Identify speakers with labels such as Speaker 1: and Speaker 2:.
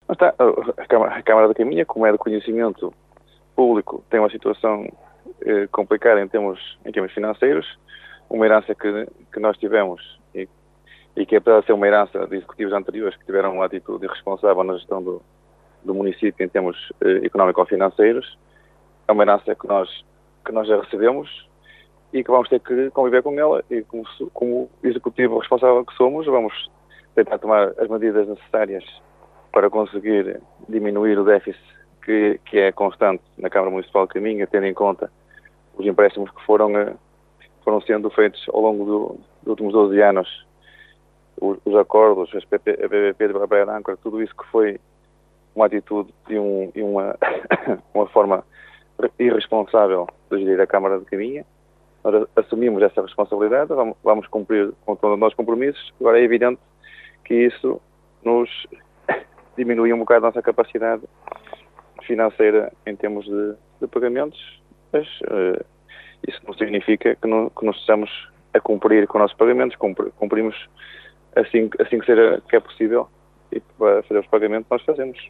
Speaker 1: Mas está, a Câmara da Caminha, como é de conhecimento público, tem uma situação complicada em termos financeiros, uma herança que nós tivemos e que, apesar de ser uma herança de executivos anteriores que tiveram uma atitude irresponsável na gestão do município em termos económico-financeiros, é uma herança que nós já recebemos e que vamos ter que conviver com ela, e como executivo responsável que somos, vamos tentar tomar as medidas necessárias para conseguir diminuir o déficit que é constante na Câmara Municipal de Caminha, tendo em conta os empréstimos que foram sendo feitos ao longo dos últimos 12 anos, os acordos, a BBP de Praia de Âncora, tudo isso que foi uma atitude e uma, uma forma irresponsável de gerir a Câmara de Caminha. Nós assumimos essa responsabilidade, vamos cumprir com todos os nossos compromissos. Agora é evidente que isso nos diminui um bocado a nossa capacidade financeira em termos de pagamentos, mas isso não significa que não estejamos a cumprir com os nossos pagamentos. Cumprimos assim que é possível, e para fazer os pagamentos nós fazemos.